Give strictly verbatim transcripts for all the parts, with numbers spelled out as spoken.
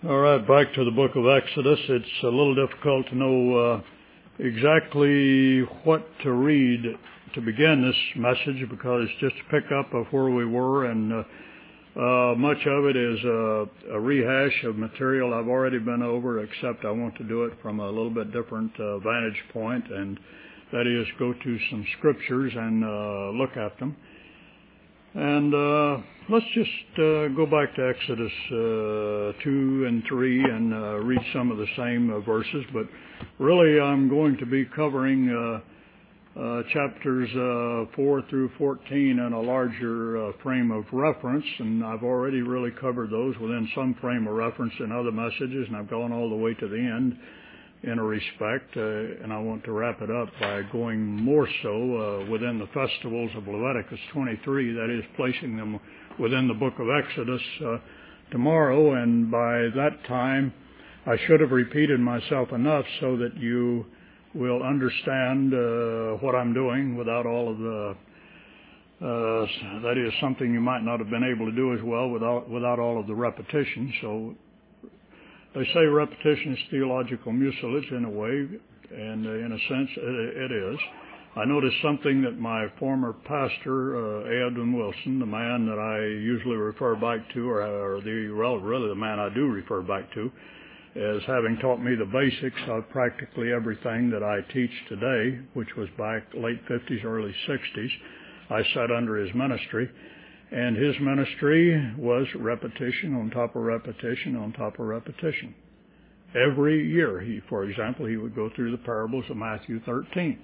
All right, back to the book of Exodus. It's a little difficult to know uh, exactly what to read to begin this message because it's just a pickup of where we were, and uh, uh, much of it is uh, a rehash of material I've already been over, except I want to do it from a little bit different uh, vantage point, and that is go to some scriptures and uh, look at them. And uh, let's just uh, go back to Exodus uh, two and three and uh, read some of the same uh, verses. But really I'm going to be covering uh, uh, chapters uh, four through fourteen in a larger uh, frame of reference. And I've already really covered those within some frame of reference in other messages. And I've gone all the way to the end in a respect, uh, and I want to wrap it up by going more so uh, within the festivals of Leviticus twenty-three, that is, placing them within the book of Exodus uh, tomorrow, and by that time I should have repeated myself enough so that you will understand uh, what I'm doing without all of the, uh, that is something you might not have been able to do as well without, without all of the repetition. So they say repetition is theological mucilage in a way, and uh, in a sense it, it is. I noticed something that my former pastor, uh, Edwin Wilson, the man that I usually refer back to, or, or the well, really the man I do refer back to, as having taught me the basics of practically everything that I teach today, which was back late fifties, early sixties. I sat under his ministry. And his ministry was repetition on top of repetition on top of repetition. Every year, he, for example, he would go through the parables of Matthew thirteen.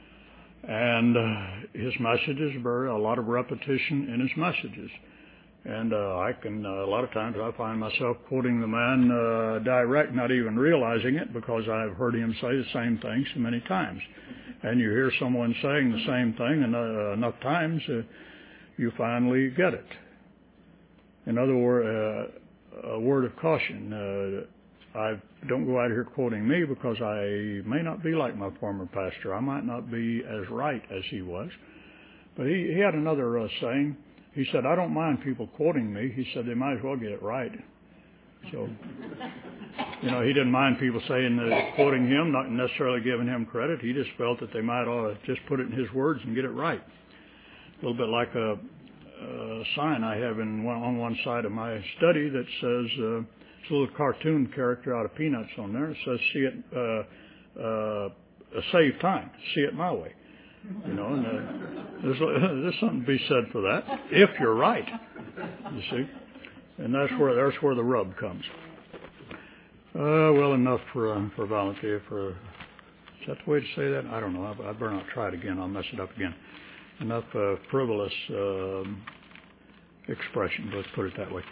And uh, his messages were a lot of repetition in his messages. And uh, I can, uh, a lot of times I find myself quoting the man uh, direct, not even realizing it, because I've heard him say the same thing so many times. And you hear someone saying the same thing and, uh, enough times, uh, you finally get it. In other words, uh, a word of caution. Uh, I don't go out here quoting me because I may not be like my former pastor. I might not be as right as he was. But he, he had another uh, saying. He said, I don't mind people quoting me. He said, they might as well get it right. So, you know, he didn't mind people saying that, quoting him, not necessarily giving him credit. He just felt that they might ought to just put it in his words and get it right. A little bit like a, a sign I have in one, on one side of my study that says, uh, it's a little cartoon character out of Peanuts on there. It says, see it, uh, uh, save time, see it my way. You know, and uh, there's, there's something to be said for that, if you're right, you see. And that's where, that's where the rub comes. Uh, well, enough for, uh, for volunteer. For, is that the way to say that? I don't know. I, I better not try it again. I'll mess it up again. Enough uh, frivolous uh, expression, let's put it that way.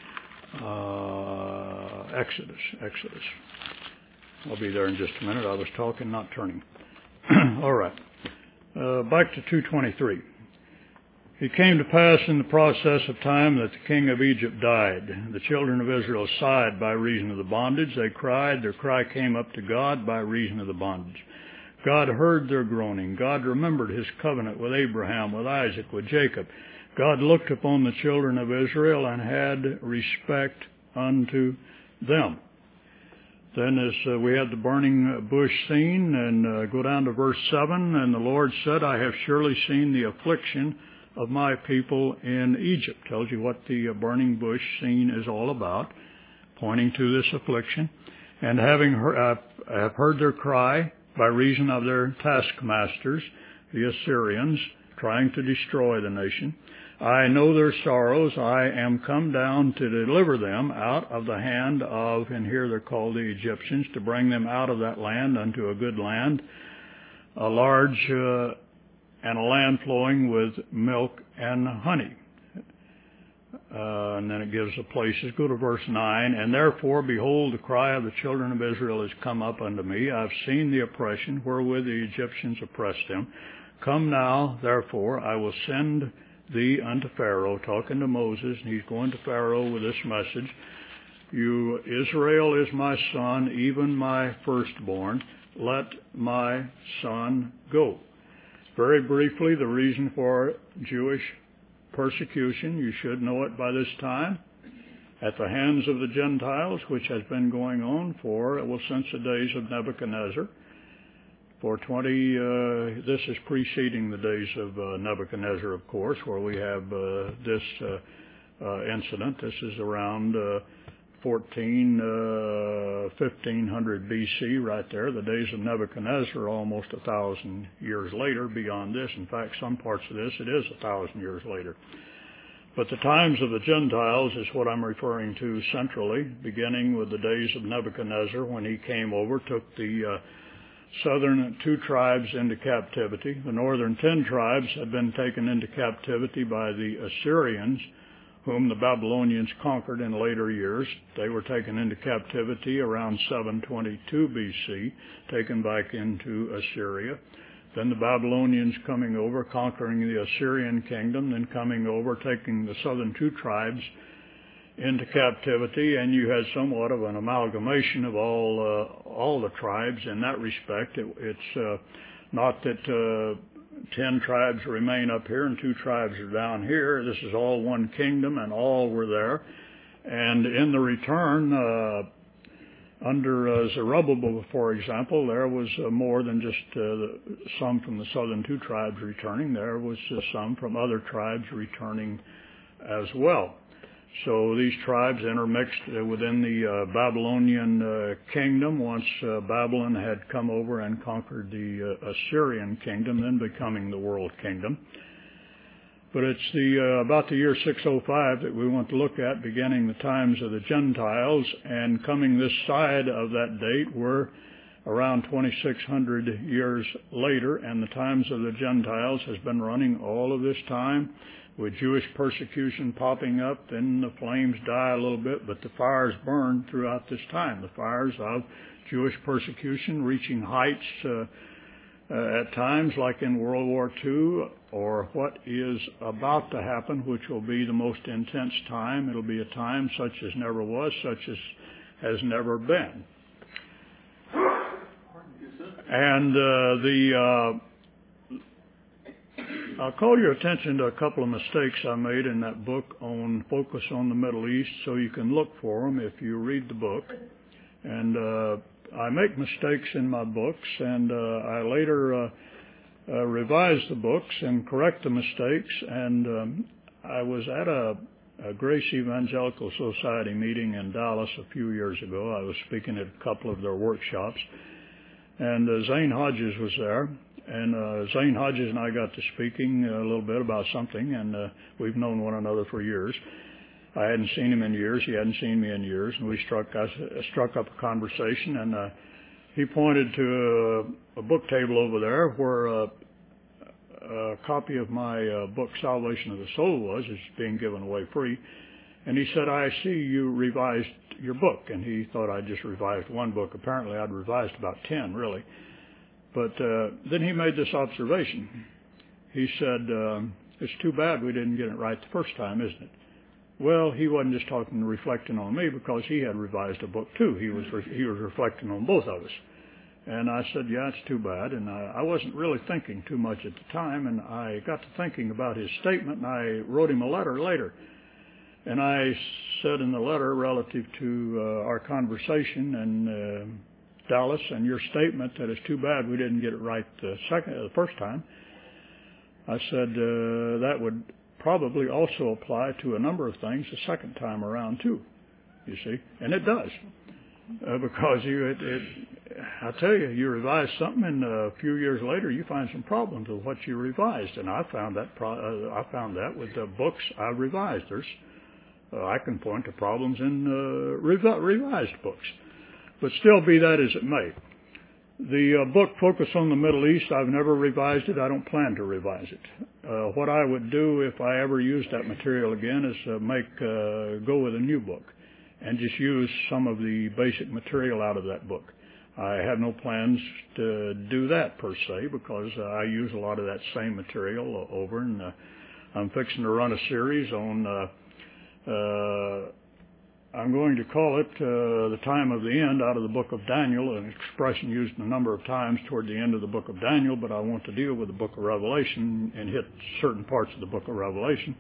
Uh, Exodus, Exodus. I'll be there in just a minute. I was talking, not turning. All right. Uh, back to two twenty-three. It came to pass in the process of time that the king of Egypt died. The children of Israel sighed by reason of the bondage. They cried. Their cry came up to God by reason of the bondage. God heard their groaning. God remembered his covenant with Abraham, with Isaac, with Jacob. God looked upon the children of Israel and had respect unto them. Then as uh, we had the burning bush scene, and uh, go down to verse seven, and the Lord said, I have surely seen the affliction of my people in Egypt. Tells you what the uh, burning bush scene is all about, pointing to this affliction. And having he- uh, have heard their cry, by reason of their taskmasters, the Assyrians, trying to destroy the nation. I know their sorrows. I am come down to deliver them out of the hand of, and here they're called the Egyptians, to bring them out of that land unto a good land, a large uh, and a land flowing with milk and honey. Uh, and then it gives the places. Go to verse nine. And therefore, behold, the cry of the children of Israel is come up unto me. I've seen the oppression wherewith the Egyptians oppressed them. Come now, therefore, I will send thee unto Pharaoh, talking to Moses, and he's going to Pharaoh with this message. You, Israel is my son, even my firstborn. Let my son go. Very briefly, the reason for Jewish persecution, you should know it by this time. at the hands of the Gentiles, which has been going on for, well, since the days of Nebuchadnezzar. For twenty, uh, this is preceding the days of uh, Nebuchadnezzar, of course, where we have uh, this uh, uh, incident. This is around uh, fourteen, uh, fifteen hundred B C right there. The days of Nebuchadnezzar are almost a thousand years later beyond this. In fact, some parts of this, it is a thousand years later. But the times of the Gentiles is what I'm referring to centrally, beginning with the days of Nebuchadnezzar when he came over, took the uh, southern two tribes into captivity. The northern ten tribes had been taken into captivity by the Assyrians, whom the Babylonians conquered in later years. They were taken into captivity around seven twenty-two B C, taken back into Assyria. Then the Babylonians coming over, conquering the Assyrian kingdom, then coming over, taking the southern two tribes into captivity, and you had somewhat of an amalgamation of all uh, all the tribes in that respect. It, it's uh, not that uh, ten tribes remain up here and two tribes are down here. This is all one kingdom, and all were there. And in the return, uh, under uh, Zerubbabel, for example, there was uh, more than just uh, the, some from the southern two tribes returning. There was uh, some from other tribes returning as well. So these tribes intermixed uh, within the uh, Babylonian uh, kingdom once uh, Babylon had come over and conquered the uh, Assyrian kingdom, then becoming the world kingdom. But it's the uh, about the year six oh five that we want to look at, beginning the times of the Gentiles, and coming this side of that date, we're around twenty-six hundred years later, and the times of the Gentiles has been running all of this time, with Jewish persecution popping up. Then the flames die a little bit, but the fires burn throughout this time. The fires of Jewish persecution reaching heights uh, uh, at times, like in World War Two, or what is about to happen, which will be the most intense time. It'll be a time such as never was, such as has never been. And uh, the uh, I'll call your attention to a couple of mistakes I made in that book on Focus on the Middle East, so you can look for them if you read the book. And uh, I make mistakes in my books, and uh, I later uh, uh, revise the books and correct the mistakes. And um, I was at a, a Grace Evangelical Society meeting in Dallas a few years ago. I was speaking at a couple of their workshops, and uh, Zane Hodges was there. And uh, Zane Hodges and I got to speaking a little bit about something, and uh, we've known one another for years. I hadn't seen him in years. He hadn't seen me in years, and we struck us, uh, struck up a conversation. And uh, he pointed to a, a book table over there where uh, a copy of my uh, book Salvation of the Soul was. It's being given away free. And he said, "I see you revised your book." And he thought I just revised one book. Apparently, I'd revised about ten, really. But uh, then he made this observation. He said, um, "It's too bad we didn't get it right the first time, isn't it?" Well, he wasn't just talking, reflecting on me, because he had revised a book too. He was re- he was reflecting on both of us. And I said, "Yeah, it's too bad." And I, I wasn't really thinking too much at the time, and I got to thinking about his statement, and I wrote him a letter later. And I said in the letter, relative to uh, our conversation and uh, Dallas and your statement that it's too bad we didn't get it right the second, the first time, I said uh, that would probably also apply to a number of things the second time around too. You see, and it does, uh, because you, it, it, I tell you, you revise something, and a few years later you find some problems with what you revised, and I found that pro- uh, I found that with the books I revised. There's uh, I can point to problems in uh, revi- revised books. But still, be that as it may, the uh, book Focus on the Middle East, I've never revised it. I don't plan to revise it. Uh, what I would do if I ever used that material again is uh, make uh, go with a new book and just use some of the basic material out of that book. I have no plans to do that per se, because uh, I use a lot of that same material over, and uh, I'm fixing to run a series on uh, uh, I'm going to call it uh, the time of the end out of the book of Daniel, an expression used a number of times toward the end of the book of Daniel, but I want to deal with the book of Revelation and hit certain parts of the book of Revelation.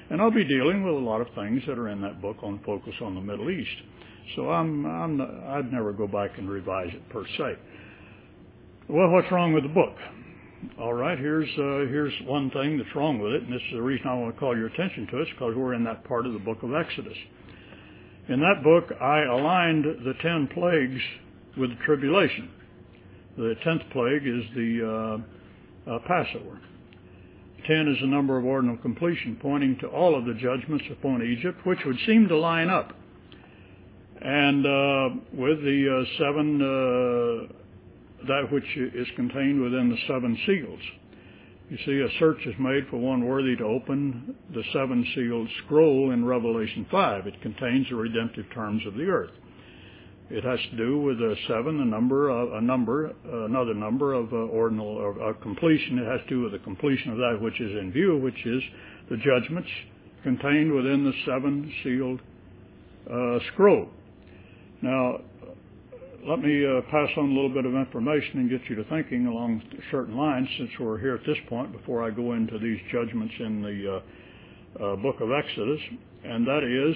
And I'll be dealing with a lot of things that are in that book on focus on the Middle East. So I'm, I'm not, I'd never go back and revise it per se. Well, what's wrong with the book? All right, here's uh, here's one thing that's wrong with it, and this is the reason I want to call your attention to it, because we're in that part of the book of Exodus. In that book, I aligned the ten plagues with the tribulation. The tenth plague is the uh, uh, Passover. Ten is the number of ordinal completion, pointing to all of the judgments upon Egypt, which would seem to line up. And uh, with the uh, seven, uh, that which is contained within the seven seals. You see, a search is made for one worthy to open the seven-sealed scroll in Revelation five. It contains the redemptive terms of the earth. It has to do with uh, seven, a number, uh, a number, uh, another number of uh, ordinal or uh, completion. It has to do with the completion of that which is in view, which is the judgments contained within the seven-sealed uh, scroll. Now, let me uh, pass on a little bit of information and get you to thinking along certain lines, since we're here at this point, before I go into these judgments in the uh, uh, book of Exodus, and that is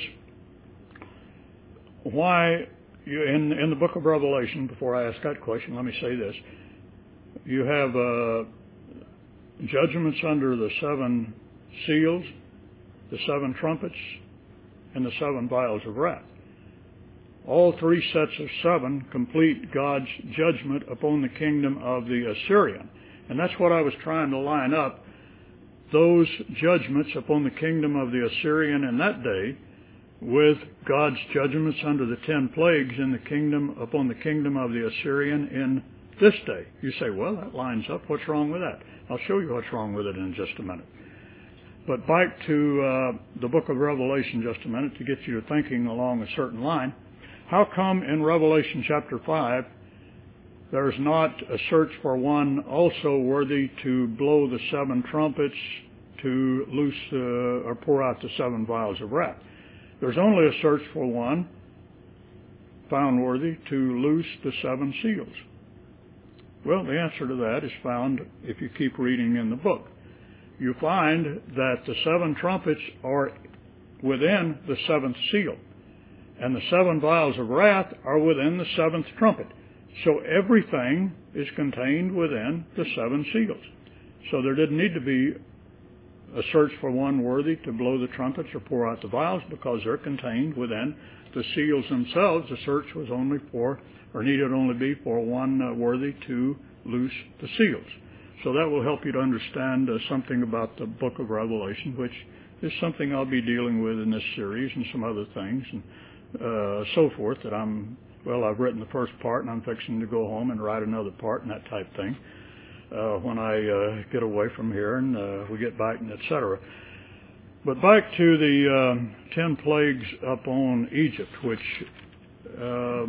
why you, in, in the book of Revelation, before I ask that question, let me say this. You have uh, judgments under the seven seals, the seven trumpets, and the seven vials of wrath. All three sets of seven complete God's judgment upon the kingdom of the Assyrian. And that's what I was trying to line up, those judgments upon the kingdom of the Assyrian in that day with God's judgments under the ten plagues in the kingdom upon the kingdom of the Assyrian in this day. You say, well, that lines up. What's wrong with that? I'll show you what's wrong with it in just a minute. But back to uh, the book of Revelation just a minute to get you to thinking along a certain line. How come in Revelation chapter five there's not a search for one also worthy to blow the seven trumpets, to loose uh, or pour out the seven vials of wrath? There's only a search for one found worthy to loose the seven seals. Well, the answer to that is found if you keep reading in the book. You find that the seven trumpets are within the seventh seal, and the seven vials of wrath are within the seventh trumpet. So everything is contained within the seven seals. So there didn't need to be a search for one worthy to blow the trumpets or pour out the vials, because they're contained within the seals themselves. The search was only for, or needed only be for one uh, worthy to loose the seals. So that will help you to understand uh, something about the book of Revelation, which is something I'll be dealing with in this series and some other things and uh, so forth that I'm, well, I've written the first part and I'm fixing to go home and write another part and that type thing uh, when I uh, get away from here and uh, we get back and et cetera. But back to the um, ten plagues upon Egypt, which uh,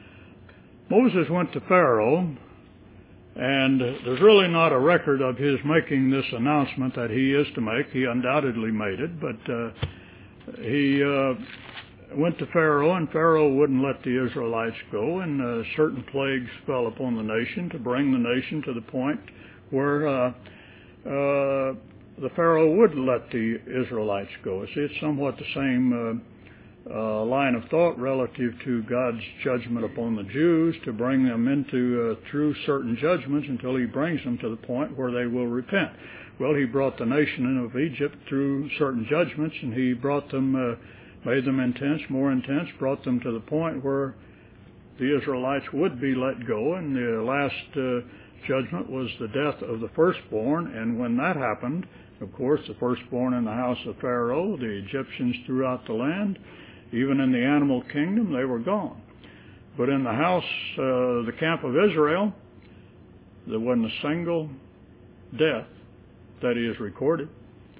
Moses went to Pharaoh, and there's really not a record of his making this announcement that he is to make. He undoubtedly made it, but uh, he uh, went to Pharaoh, and Pharaoh wouldn't let the Israelites go, and uh, certain plagues fell upon the nation to bring the nation to the point where uh, uh, the Pharaoh would let the Israelites go. See, it's somewhat the same uh, uh, line of thought relative to God's judgment upon the Jews, to bring them into uh, through certain judgments until He brings them to the point where they will repent. Well, He brought the nation of Egypt through certain judgments, and He brought them, uh, made them intense, more intense, brought them to the point where the Israelites would be let go, and the last uh, judgment was the death of the firstborn, and when that happened, of course, the firstborn in the house of Pharaoh, the Egyptians throughout the land, even in the animal kingdom, they were gone. But in the house, uh, the camp of Israel, there wasn't a single death that is recorded.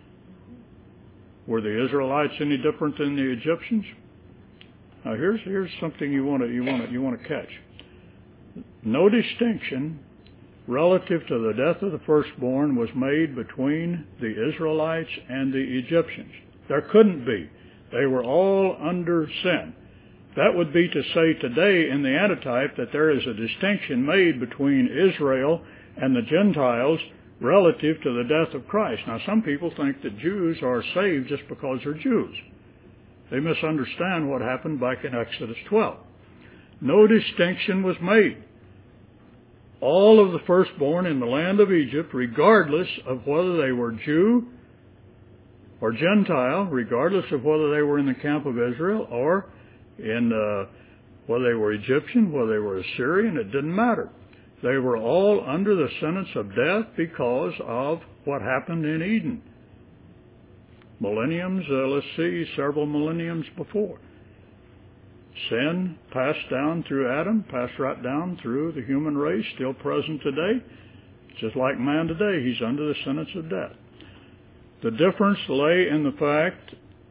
Were the Israelites any different than the Egyptians? Now, here's here's something you want to you want to you want to catch. No distinction relative to the death of the firstborn was made between the Israelites and the Egyptians. There couldn't be. They were all under sin. That would be to say today in the antitype that there is a distinction made between Israel and the Gentiles relative to the death of Christ. Now, some people think that Jews are saved just because they're Jews. They misunderstand what happened back in Exodus twelve. No distinction was made. All of the firstborn in the land of Egypt, regardless of whether they were Jew or Gentile, regardless of whether they were in the camp of Israel or in uh, whether they were Egyptian, whether they were Assyrian, it didn't matter. They were all under the sentence of death because of what happened in Eden. Millenniums, uh, let's see, several millenniums before. Sin passed down through Adam, passed right down through the human race, still present today. Just like man today, he's under the sentence of death. The difference lay in the fact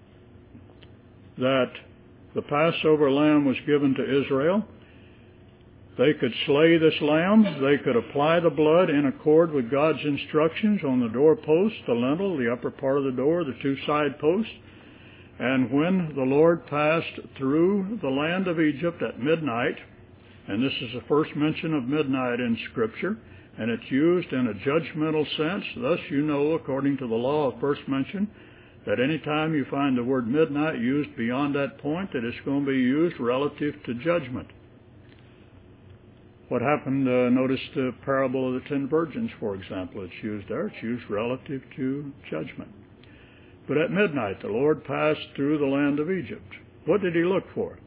that the Passover lamb was given to Israel. They could slay this lamb. They could apply the blood in accord with God's instructions on the doorpost, the lintel, the upper part of the door, the two side posts. And when the Lord passed through the land of Egypt at midnight, and this is the first mention of midnight in Scripture, and it's used in a judgmental sense, thus you know, according to the law of first mention, that any time you find the word midnight used beyond that point, that it's going to be used relative to judgment. What happened, uh, notice the parable of the ten virgins, for example. It's used there. It's used relative to judgment. But at midnight, the Lord passed through the land of Egypt. What did he look for?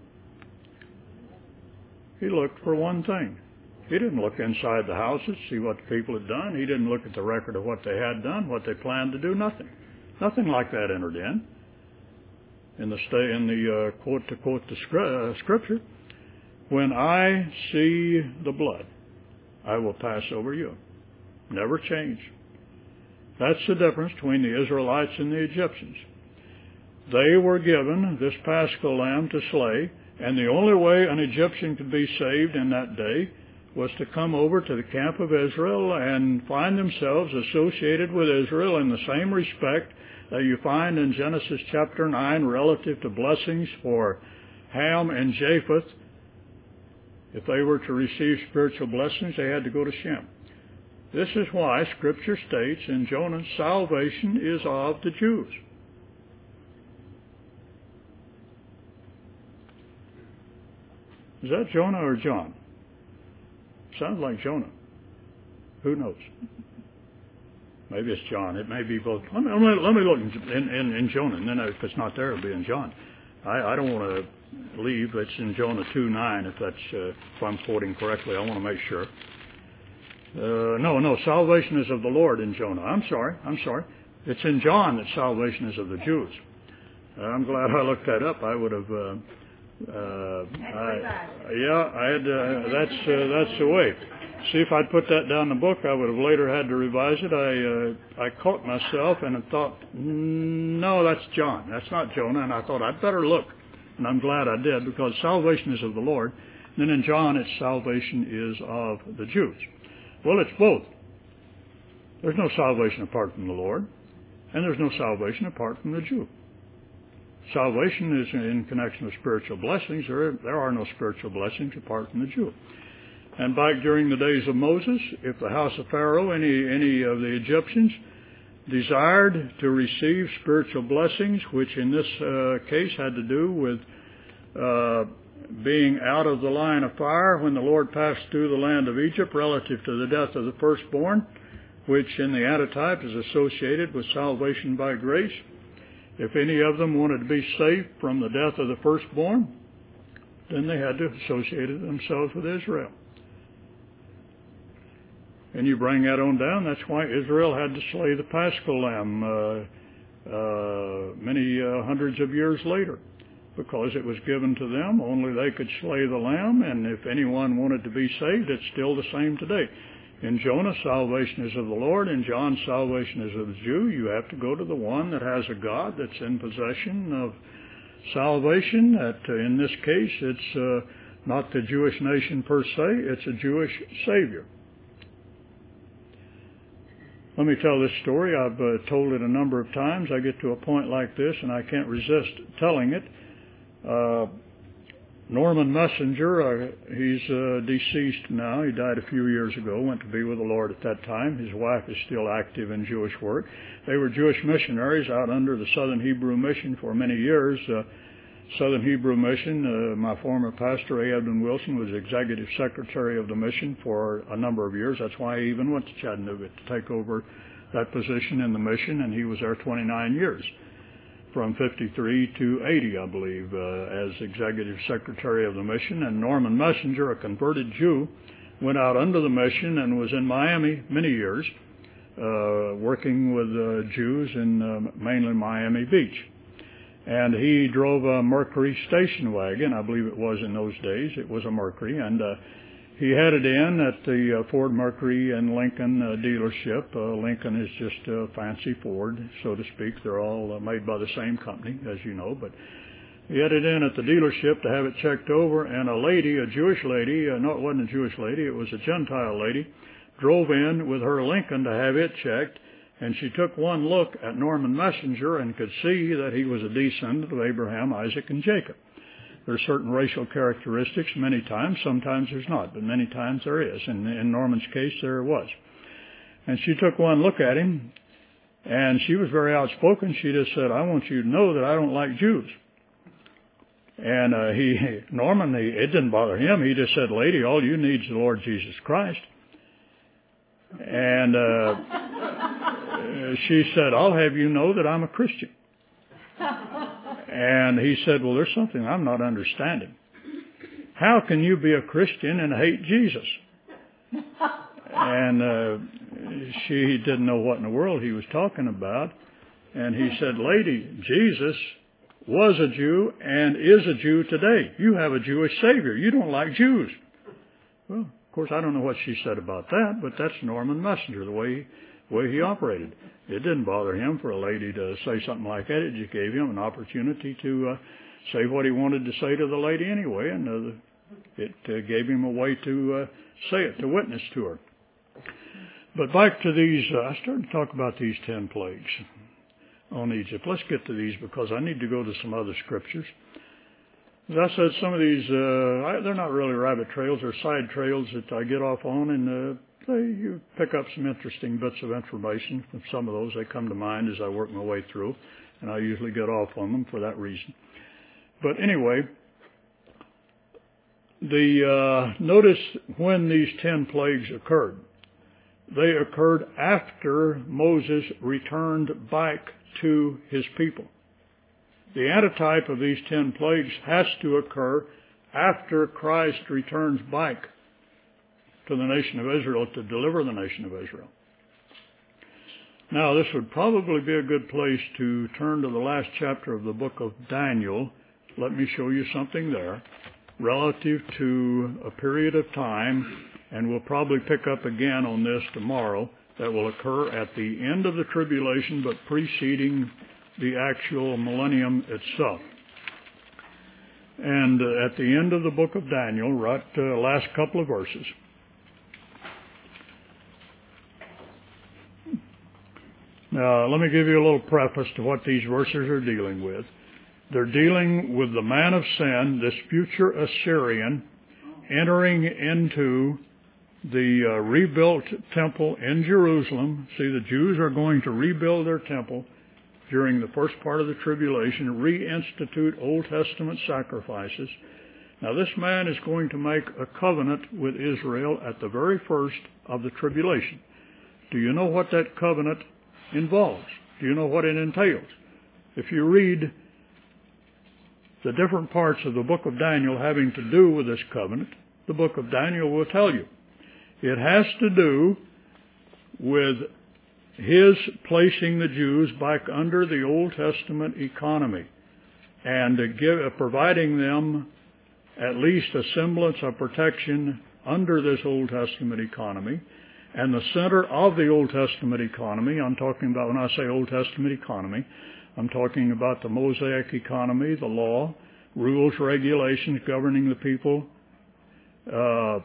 He looked for one thing. He didn't look inside the houses, see what the people had done. He didn't look at the record of what they had done, what they planned to do, nothing. Nothing like that entered in. In the, stay, in the uh, quote to quote the scri- uh, scripture, when I see the blood, I will pass over you. Never change. That's the difference between the Israelites and the Egyptians. They were given this Paschal lamb to slay, and the only way an Egyptian could be saved in that day was to come over to the camp of Israel and find themselves associated with Israel in the same respect that you find in Genesis chapter nine relative to blessings for Ham and Japheth. If they were to receive spiritual blessings, they had to go to Shem. This is why Scripture states in Jonah, salvation is of the Jews. Is that Jonah or John? Sounds like Jonah. Who knows? Maybe it's John. It may be both. Let me, let me, let me look in, in, in Jonah, and then if it's not there, it'll be in John. I, I don't want to leave. It's in Jonah two nine, if that's uh, if I'm quoting correctly. I want to make sure. Uh, no, no, salvation is of the Lord in Jonah. I'm sorry, I'm sorry. It's in John that salvation is of the Jews. Uh, I'm glad I looked that up. I would have. Uh, uh, I, yeah, I had. Uh, that's uh, that's the way. See, if I'd put that down in the book, I would have later had to revise it. I uh, I caught myself and I thought, no, that's John. That's not Jonah. And I thought I'd better look. And I'm glad I did, because salvation is of the Lord. And then in John, it's salvation is of the Jews. Well, it's both. There's no salvation apart from the Lord, and there's no salvation apart from the Jew. Salvation is in connection with spiritual blessings. There, there are no spiritual blessings apart from the Jew. And back during the days of Moses, if the house of Pharaoh, any, any of the Egyptians, desired to receive spiritual blessings, which in this uh, case had to do with uh, being out of the line of fire when the Lord passed through the land of Egypt relative to the death of the firstborn, which in the antitype is associated with salvation by grace. If any of them wanted to be safe from the death of the firstborn, then they had to associate themselves with Israel. And you bring that on down, that's why Israel had to slay the Paschal lamb uh, uh, many uh, hundreds of years later, because it was given to them. Only they could slay the lamb, and if anyone wanted to be saved, it's still the same today. In Jonah, salvation is of the Lord. In John, salvation is of the Jew. You have to go to the one that has a God that's in possession of salvation. That uh, in this case, it's uh, not the Jewish nation per se, it's a Jewish Savior. Let me tell this story. I've uh, told it a number of times. I get to a point like this, and I can't resist telling it. Uh, Norman Messenger, uh, he's uh, deceased now. He died a few years ago, went to be with the Lord at that time. His wife is still active in Jewish work. They were Jewish missionaries out under the Southern Hebrew Mission for many years. Uh, Southern Hebrew Mission, uh, my former pastor, A. Edwin Wilson, was executive secretary of the mission for a number of years. That's why he even went to Chattanooga to take over that position in the mission, and he was there twenty-nine years. From fifty-three to eighty, I believe, uh, as executive secretary of the mission. And Norman Messenger, a converted Jew, went out under the mission and was in Miami many years, uh, working with uh, Jews in uh, mainly Miami Beach. And he drove a Mercury station wagon, I believe it was in those days. It was a Mercury, and uh, he headed in at the uh, Ford Mercury and Lincoln uh, dealership. Uh, Lincoln is just a fancy Ford, so to speak. They're all uh, made by the same company, as you know. But he headed in at the dealership to have it checked over, and a lady, a Jewish lady, uh, no, it wasn't a Jewish lady, it was a Gentile lady, drove in with her Lincoln to have it checked, and she took one look at Norman Messenger and could see that he was a descendant of Abraham, Isaac, and Jacob. There's certain racial characteristics many times. Sometimes there's not, but many times there is. And in Norman's case, there was. And she took one look at him, and she was very outspoken. She just said, I want you to know that I don't like Jews. And uh, he, Norman, he, it didn't bother him. He just said, lady, all you need is the Lord Jesus Christ. And uh, she said, I'll have you know that I'm a Christian. And he said, well, there's something I'm not understanding. How can you be a Christian and hate Jesus? And uh, she didn't know what in the world he was talking about. And he said, lady, Jesus was a Jew and is a Jew today. You have a Jewish Savior. You don't like Jews. Well, of course, I don't know what she said about that, but that's Norman Messenger, the way way he operated. It didn't bother him for a lady to say something like that. It just gave him an opportunity to uh, say what he wanted to say to the lady anyway, and uh, it uh, gave him a way to uh, say it, to witness to her. But back to these, uh, I started to talk about these ten plagues on Egypt. Let's get to these because I need to go to some other scriptures. As I said, some of these, uh, I, they're not really rabbit trails. They're side trails that I get off on, and uh, they, you pick up some interesting bits of information from some of those. They come to mind as I work my way through, and I usually get off on them for that reason. But anyway, the uh, notice when these ten plagues occurred. They occurred after Moses returned back to his people. The antitype of these ten plagues has to occur after Christ returns back to the nation of Israel to deliver the nation of Israel. Now, this would probably be a good place to turn to the last chapter of the book of Daniel. Let me show you something there relative to a period of time, and we'll probably pick up again on this tomorrow, that will occur at the end of the tribulation, but preceding the actual millennium itself. And uh, at the end of the book of Daniel, right, uh, last couple of verses. Now, let me give you a little preface to what these verses are dealing with. They're dealing with the man of sin, this future Assyrian, entering into the uh, rebuilt temple in Jerusalem. See, the Jews are going to rebuild their temple during the first part of the tribulation, reinstitute Old Testament sacrifices. Now, this man is going to make a covenant with Israel at the very first of the tribulation. Do you know what that covenant involves? Do you know what it entails? If you read the different parts of the book of Daniel having to do with this covenant, the book of Daniel will tell you. It has to do with his placing the Jews back under the Old Testament economy and give, uh, providing them at least a semblance of protection under this Old Testament economy. And the center of the Old Testament economy, I'm talking about when I say Old Testament economy, I'm talking about the Mosaic economy, the law, rules, regulations governing the people uh,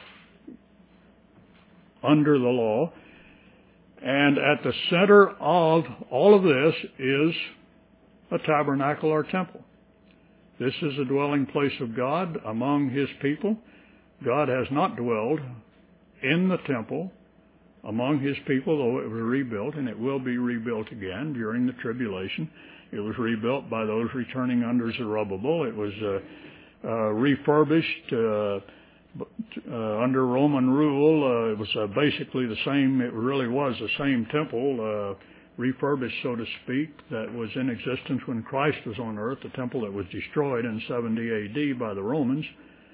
under the law. And at the center of all of this is a tabernacle or temple. This is the dwelling place of God among His people. God has not dwelled in the temple among His people, though it was rebuilt, and it will be rebuilt again during the tribulation. It was rebuilt by those returning under Zerubbabel. It was uh, uh, refurbished uh, uh, under Roman rule. Uh, it was uh, basically the same, it really was the same temple, uh, refurbished, so to speak, that was in existence when Christ was on earth, the temple that was destroyed in seventy A D by the Romans.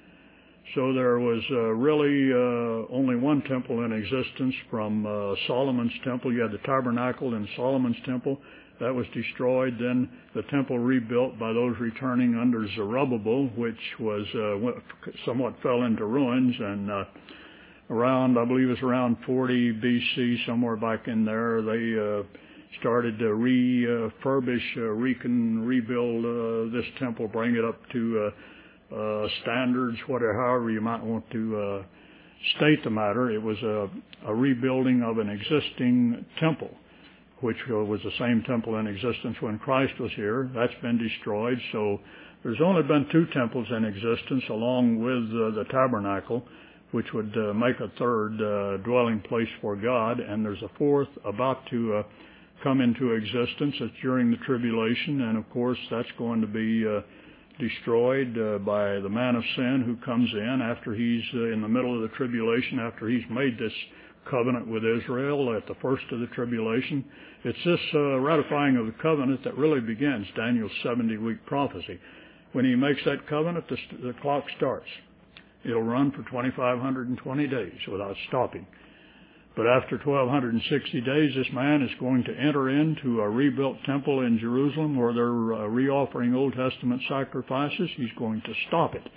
So there was uh, really uh, only one temple in existence from uh, Solomon's temple. You had the tabernacle in Solomon's temple. That was destroyed. Then the temple rebuilt by those returning under Zerubbabel, which was uh, somewhat fell into ruins. And uh, around, I believe it was around forty B C, somewhere back in there, they uh, started to refurbish, uh, recon, rebuild uh, this temple, bring it up to uh, Uh, standards, whatever, however you might want to uh, state the matter. It was a, a rebuilding of an existing temple, which uh, was the same temple in existence when Christ was here. That's been destroyed, so there's only been two temples in existence along with uh, the tabernacle, which would uh, make a third uh, dwelling place for God, and there's a fourth about to uh, come into existence. It's during the tribulation, and of course that's going to be uh, destroyed uh, by the man of sin who comes in after he's uh, in the middle of the tribulation, after he's made this covenant with Israel at the first of the tribulation. It's this uh, ratifying of the covenant that really begins Daniel's seventy-week prophecy. When he makes that covenant, the, the clock starts. It'll run for two thousand five hundred twenty days without stopping. But after twelve sixty days, this man is going to enter into a rebuilt temple in Jerusalem where they're uh, re-offering Old Testament sacrifices. He's going to stop it.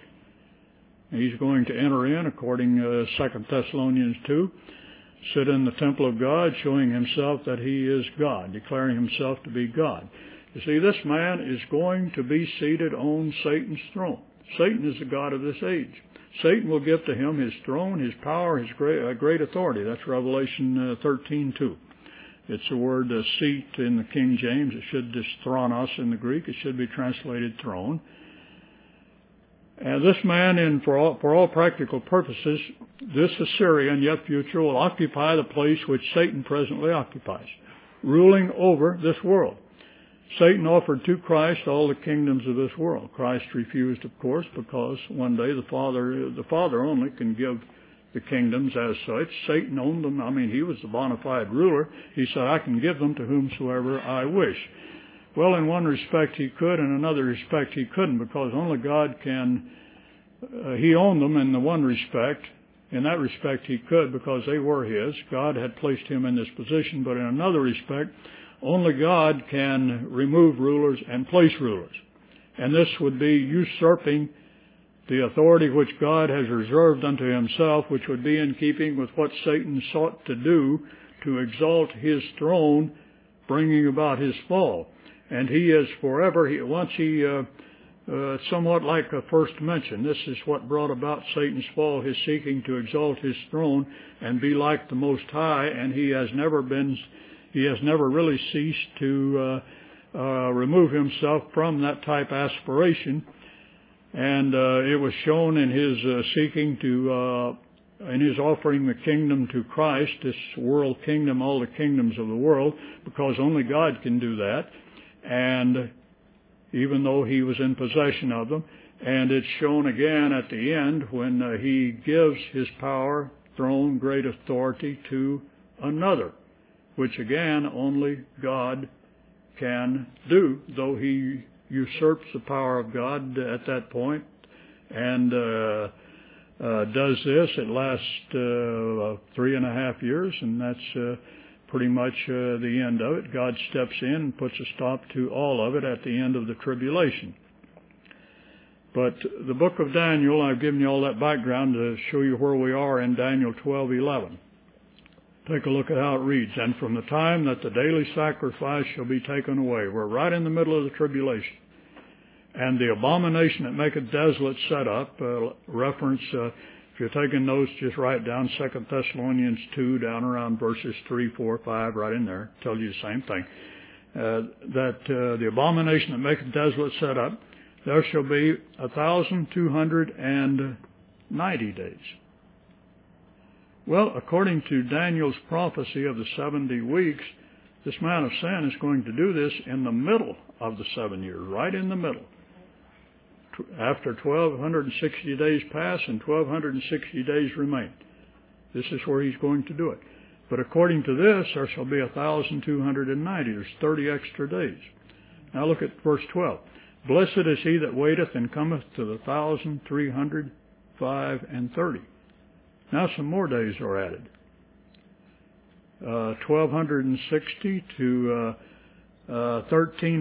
He's going to enter in, according to uh, Second Thessalonians two, sit in the temple of God, showing himself that he is God, declaring himself to be God. You see, this man is going to be seated on Satan's throne. Satan is the god of this age. Satan will give to him his throne, his power, his great, uh, great authority. That's Revelation uh, thirteen two. It's the word uh, seat in the King James. It should just thronos in the Greek. It should be translated throne. And this man, in for all, for all practical purposes, this Assyrian, yet future, will occupy the place which Satan presently occupies, ruling over this world. Satan offered to Christ all the kingdoms of this world. Christ refused, of course, because one day the Father, the Father only can give the kingdoms as such. Satan owned them. I mean, he was the bona fide ruler. He said, I can give them to whomsoever I wish. Well, in one respect he could, in another respect he couldn't, because only God can, uh, he owned them in the one respect. In that respect he could, because they were his. God had placed him in this position, but in another respect, only God can remove rulers and place rulers. And this would be usurping the authority which God has reserved unto himself, which would be in keeping with what Satan sought to do to exalt his throne, bringing about his fall. And he is forever, he, once he, uh, uh, somewhat like a first mention, this is what brought about Satan's fall, his seeking to exalt his throne and be like the Most High, and he has never been He has never really ceased to uh, uh, remove himself from that type aspiration. And uh, it was shown in his uh, seeking to, uh, in his offering the kingdom to Christ, this world kingdom, all the kingdoms of the world, because only God can do that. And even though he was in possession of them, and it's shown again at the end when uh, he gives his power, throne, great authority to another, which again only God can do, though he usurps the power of God at that point and uh, uh, does this. It lasts uh, three and a half years, and that's uh, pretty much uh, the end of it. God steps in and puts a stop to all of it at the end of the tribulation. But the book of Daniel, I've given you all that background to show you where we are in Daniel twelve eleven. Take a look at how it reads. And from the time that the daily sacrifice shall be taken away. We're right in the middle of the tribulation. And the abomination that maketh desolate set up, uh, reference, uh, if you're taking notes, just write down Second Thessalonians two, down around verses three, four, five, right in there. Tells you the same thing. Uh, that uh, the abomination that maketh desolate set up, there shall be a thousand two hundred and ninety days. Well, according to Daniel's prophecy of the seventy weeks, this man of sin is going to do this in the middle of the seven years, right in the middle. After twelve sixty days pass and twelve sixty days remain. This is where he's going to do it. But according to this, there shall be one thousand two hundred ninety. There's thirty extra days. Now look at verse twelve. Blessed is he that waiteth and cometh to the thousand three hundred five and thirty. Now some more days are added. Uh, twelve sixty to uh, uh, thirteen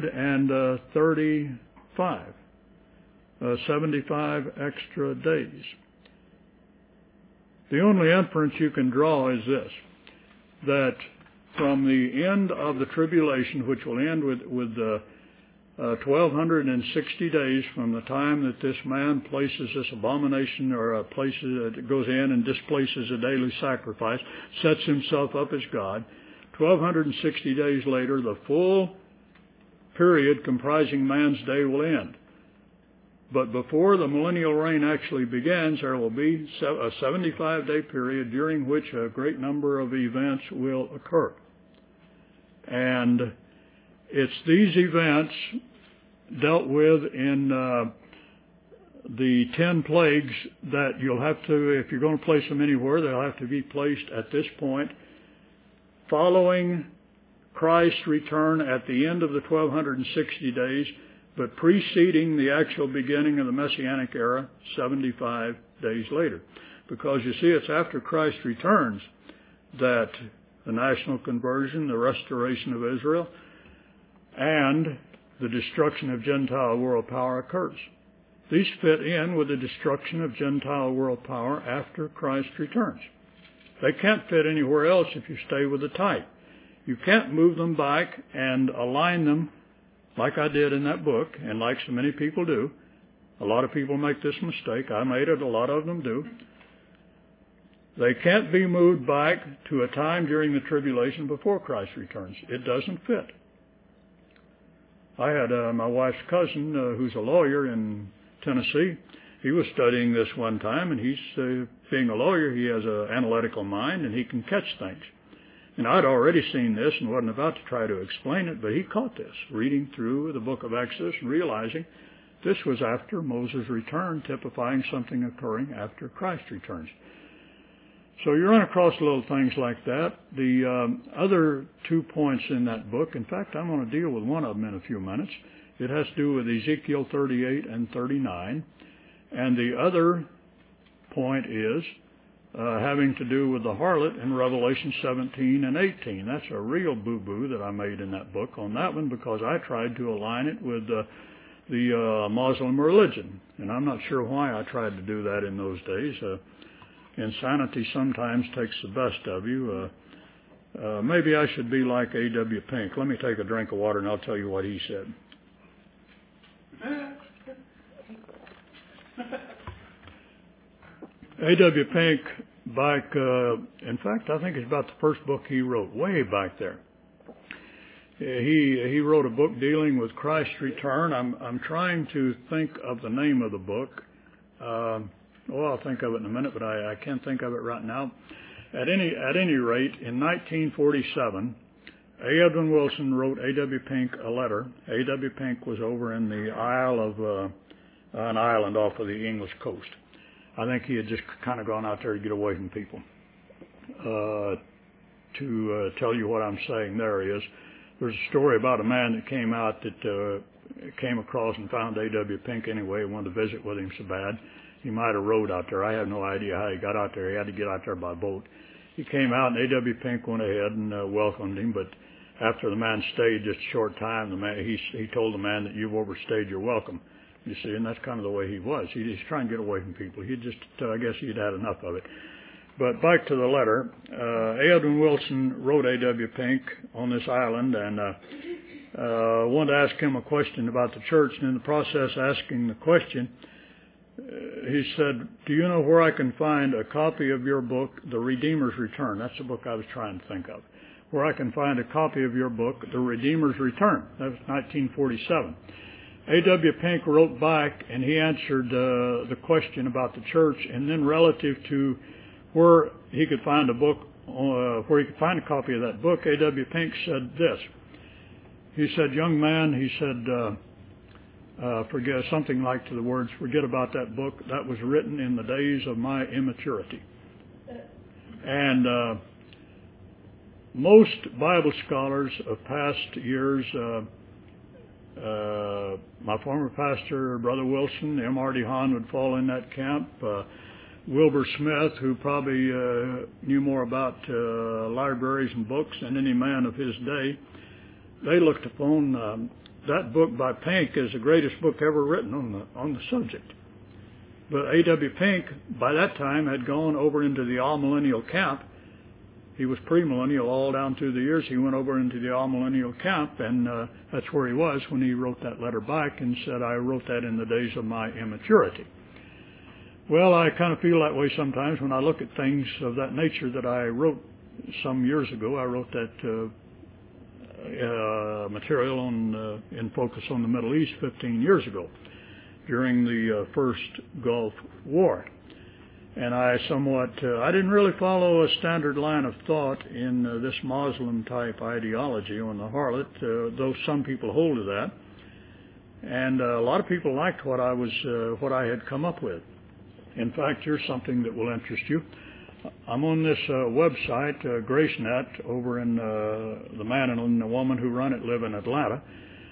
thirty-five. Uh, seventy-five extra days. The only inference you can draw is this, that from the end of the tribulation, which will end with, with uh, uh, twelve sixty days from the time that this man places this abomination or uh, places, uh, goes in and displaces a daily sacrifice, sets himself up as God, twelve sixty days later, the full period comprising man's day will end. But before the millennial reign actually begins, there will be a seventy-five day period during which a great number of events will occur. And it's these events dealt with in uh, the ten plagues that you'll have to, if you're going to place them anywhere, they'll have to be placed at this point following Christ's return at the end of the twelve sixty days, but preceding the actual beginning of the Messianic era, seventy-five days later. Because you see, it's after Christ returns that the national conversion, the restoration of Israel, and the destruction of Gentile world power occurs. These fit in with the destruction of Gentile world power after Christ returns. They can't fit anywhere else if you stay with the type. You can't move them back and align them like I did in that book, and like so many people do. A lot of people make this mistake. I made it. A lot of them do. They can't be moved back to a time during the tribulation before Christ returns. It doesn't fit. I had uh, my wife's cousin, uh, who's a lawyer in Tennessee. He was studying this one time, and he's, uh, being a lawyer, he has an analytical mind, and he can catch things. And I'd already seen this and wasn't about to try to explain it, but he caught this, reading through the book of Exodus and realizing this was after Moses' return, typifying something occurring after Christ returns. So you run across little things like that. The um, other two points in that book, in fact, I'm going to deal with one of them in a few minutes. It has to do with Ezekiel thirty-eight and thirty-nine. And the other point is Uh, having to do with the harlot in Revelation seventeen and eighteen. That's a real boo-boo that I made in that book on that one because I tried to align it with uh, the uh, Muslim religion. And I'm not sure why I tried to do that in those days. Uh, insanity sometimes takes the best of you. Uh, uh, maybe I should be like A W Pink. Let me take a drink of water and I'll tell you what he said. A W Pink, back, uh, in fact, I think it's about the first book he wrote, way back there. He he wrote a book dealing with Christ's return. I'm I'm trying to think of the name of the book. Uh, well, I'll think of it in a minute, but I, I can't think of it right now. At any at any rate, in nineteen forty-seven, A. Edwin Wilson wrote A W Pink a letter. A W Pink was over in the Isle of uh, an island off of the English coast. I think he had just kind of gone out there to get away from people. Uh, to uh, tell you what I'm saying there is, there's a story about a man that came out that uh, came across and found A W Pink anyway, wanted to visit with him so bad. He might have rowed out there. I have no idea how he got out there. He had to get out there by boat. He came out and A W Pink went ahead and uh, welcomed him, but after the man stayed just a short time, the man, he, he told the man that you've overstayed your welcome. You see, and that's kind of the way he was. He, he's trying to get away from people. He just, uh, I guess he'd had enough of it. But back to the letter, uh, Edwin Wilson wrote A W Pink on this island and uh, uh, wanted to ask him a question about the church. And in the process asking the question, uh, he said, do you know where I can find a copy of your book, The Redeemer's Return? That's the book I was trying to think of. Where I can find a copy of your book, The Redeemer's Return. That was nineteen forty-seven. A W Pink wrote back, and he answered uh, the question about the church, and then relative to where he could find a book, uh, where he could find a copy of that book, A W Pink said this. He said, "Young man," he said, uh, uh, forget something like to the words, "Forget about that book. That was written in the days of my immaturity." And uh, most Bible scholars of past years, uh, uh, my former pastor, Brother Wilson, M R D Hahn would fall in that camp. Uh, Wilbur Smith, who probably uh, knew more about uh, libraries and books than any man of his day, they looked upon um, that book by Pink as the greatest book ever written on the on the subject. But A W Pink, by that time, had gone over into the all-millennial camp. He was premillennial all down through the years. He went over into the all-millennial camp, and uh, that's where he was when he wrote that letter back and said, "I wrote that in the days of my immaturity." Well, I kind of feel that way sometimes when I look at things of that nature that I wrote some years ago. I wrote that uh, uh, material on uh, in Focus on the Middle East fifteen years ago during the uh, first Gulf War. And I somewhat, uh, I didn't really follow a standard line of thought in uh, this Muslim-type ideology on the harlot, uh, though some people hold to that. And uh, a lot of people liked what I was, uh, what I had come up with. In fact, here's something that will interest you. I'm on this uh, website, uh, GraceNet, over in uh, the man and the woman who run it live in Atlanta.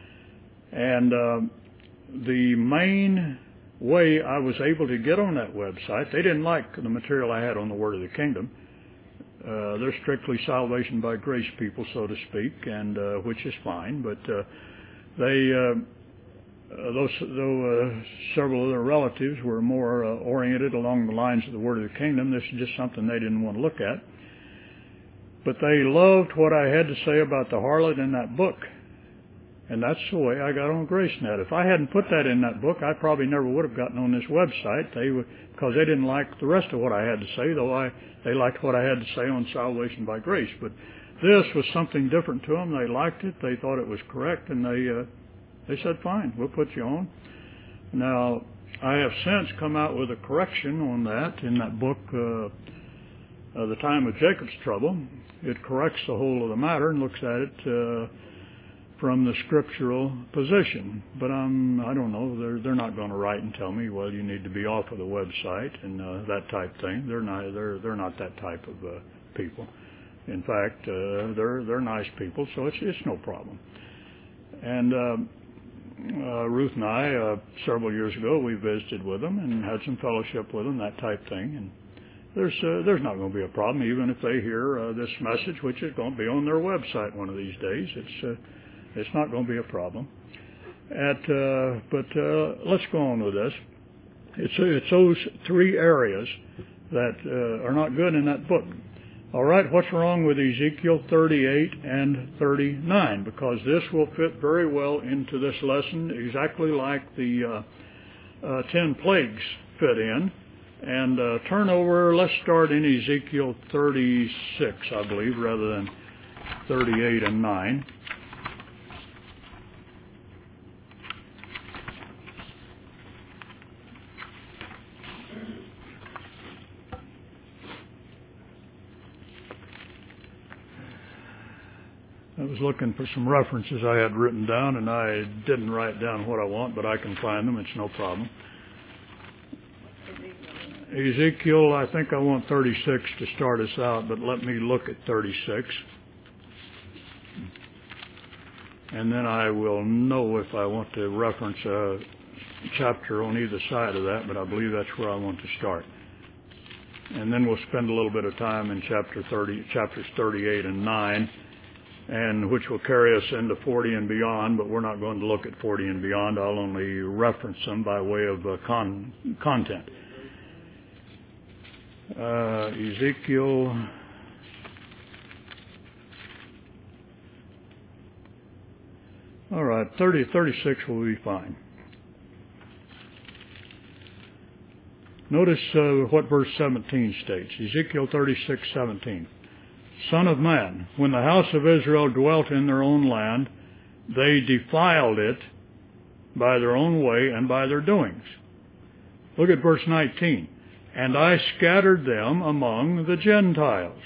And uh, the main way I was able to get on that website, they didn't like the material I had on the Word of the Kingdom. Uh, they're strictly salvation by grace people, so to speak, and uh, which is fine. But uh, they, uh, uh, those, though uh, several of their relatives were more uh, oriented along the lines of the Word of the Kingdom, this is just something they didn't want to look at. But they loved what I had to say about the harlot in that book. And that's the way I got on GraceNet. If I hadn't put that in that book, I probably never would have gotten on this website. They would, because they didn't like the rest of what I had to say, though I they liked what I had to say on salvation by grace. But this was something different to them. They liked it. They thought it was correct, and they uh, they said, "Fine, we'll put you on." Now, I have since come out with a correction on that in that book, uh, uh, The Time of Jacob's Trouble. It corrects the whole of the matter and looks at it Uh, from the scriptural position. But I'm, I don't know, they're, they're not going to write and tell me, well, you need to be off of the website and uh, that type thing. They're not, they're, they're not that type of uh, people. In fact, uh, they're, they're nice people, so it's, it's no problem. And uh, uh, Ruth and I, uh, several years ago, we visited with them and had some fellowship with them, that type thing. And there's, uh, there's not going to be a problem, even if they hear uh, this message, which is going to be on their website one of these days. It's, uh, It's not going to be a problem. At, uh, but uh, let's go on with this. It's, it's those three areas that uh, are not good in that book. All right, what's wrong with Ezekiel thirty-eight and thirty-nine? Because this will fit very well into this lesson, exactly like the uh, uh, ten plagues fit in. And uh, turn over, let's start in Ezekiel thirty-six, I believe, rather than thirty-eight and nine. I was looking for some references I had written down, and I didn't write down what I want, but I can find them. It's no problem. Ezekiel, I think I want thirty-six to start us out, but let me look at thirty-six. And then I will know if I want to reference a chapter on either side of that, but I believe that's where I want to start. And then we'll spend a little bit of time in chapter thirty, chapters thirty-eight and nine, and which will carry us into forty and beyond, but we're not going to look at forty and beyond. I'll only reference them by way of uh, con- content. Uh, Ezekiel, all right, thirty, thirty-six will be fine. Notice uh, what verse seventeen states, Ezekiel thirty-six, seventeen. Son of man, when the house of Israel dwelt in their own land, they defiled it by their own way and by their doings. Look at verse nineteen. And I scattered them among the Gentiles.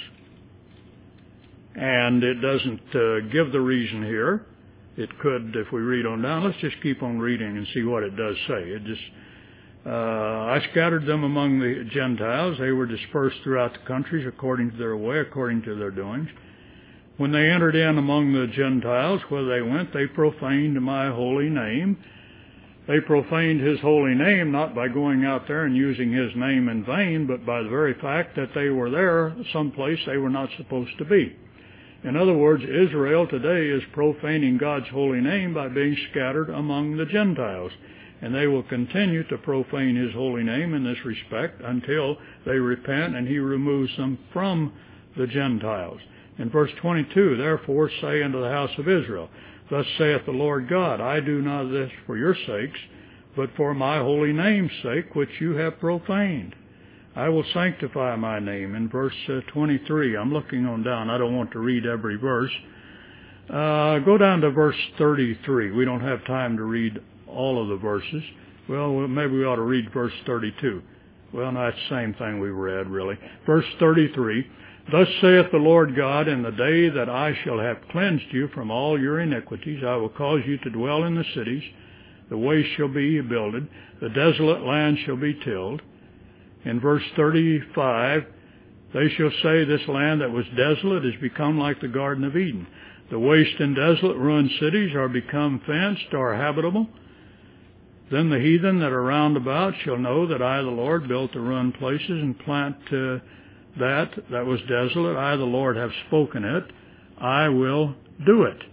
And it doesn't uh, give the reason here. It could, if we read on down. Let's just keep on reading and see what it does say. It just, uh, I scattered them among the Gentiles. They were dispersed throughout the countries according to their way, according to their doings. When they entered in among the Gentiles, where they went, they profaned my holy name. They profaned his holy name not by going out there and using his name in vain, but by the very fact that they were there someplace they were not supposed to be. In other words, Israel today is profaning God's holy name by being scattered among the Gentiles. And they will continue to profane his holy name in this respect until they repent and he removes them from the Gentiles. In verse twenty-two, therefore say unto the house of Israel, Thus saith the Lord God, I do not this for your sakes, but for my holy name's sake, which you have profaned. I will sanctify my name. In verse uh, twenty-three, I'm looking on down. I don't want to read every verse. Uh, go down to verse thirty-three. We don't have time to read all of the verses. Well, maybe we ought to read verse thirty-two. Well, no, that's the same thing we read, really. Verse thirty-three, Thus saith the Lord God, In the day that I shall have cleansed you from all your iniquities, I will cause you to dwell in the cities. The waste shall be builded. The desolate land shall be tilled. In verse thirty-five, they shall say, This land that was desolate is become like the Garden of Eden. The waste and desolate ruined cities are become fenced or habitable. Then the heathen that are round about shall know that I, the Lord, built the ruined places and plant uh, that that was desolate. I, the Lord, have spoken it. I will do it.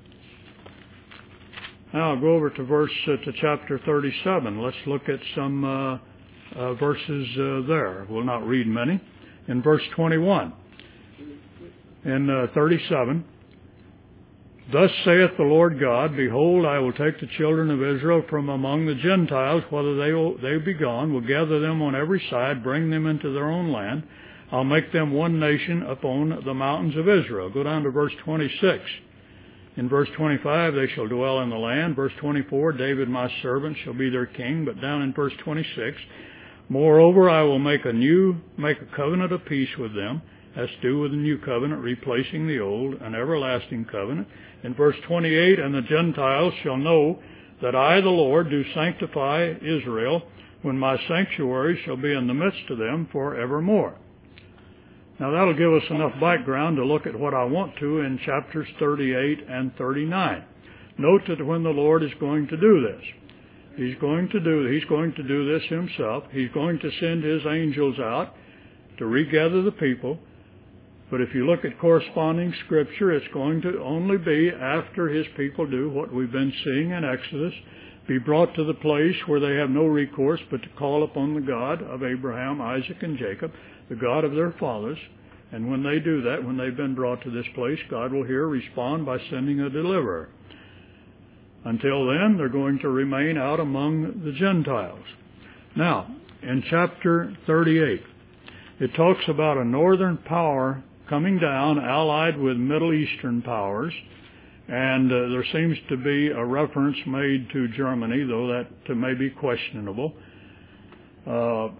Now I'll go over to verse uh, to chapter thirty-seven. Let's look at some uh, uh, verses uh, there. We'll not read many. In verse twenty-one, in uh, thirty-seven, Thus saith the Lord God, Behold, I will take the children of Israel from among the Gentiles, whether they will, they be gone, will gather them on every side, bring them into their own land. I'll make them one nation upon the mountains of Israel. Go down to verse twenty-six. In verse twenty-five, they shall dwell in the land. Verse twenty-four, David my servant shall be their king. But down in verse twenty-six, Moreover, I will make a new, make a covenant of peace with them, as do with the new covenant, replacing the old, an everlasting covenant. In verse twenty-eight, And the Gentiles shall know that I, the Lord, do sanctify Israel, when my sanctuary shall be in the midst of them for evermore. Now that'll give us enough background to look at what I want to in chapters thirty-eight and thirty-nine. Note that when the Lord is going to do this, He's going to do, He's going to do this Himself. He's going to send His angels out to regather the people. But if you look at corresponding Scripture, it's going to only be after His people do what we've been seeing in Exodus, be brought to the place where they have no recourse but to call upon the God of Abraham, Isaac, and Jacob, the God of their fathers. And when they do that, when they've been brought to this place, God will here respond by sending a deliverer. Until then, they're going to remain out among the Gentiles. Now, in chapter thirty-eight, it talks about a northern power coming down, allied with Middle Eastern powers, and uh, there seems to be a reference made to Germany, though that uh, may be questionable. Uh,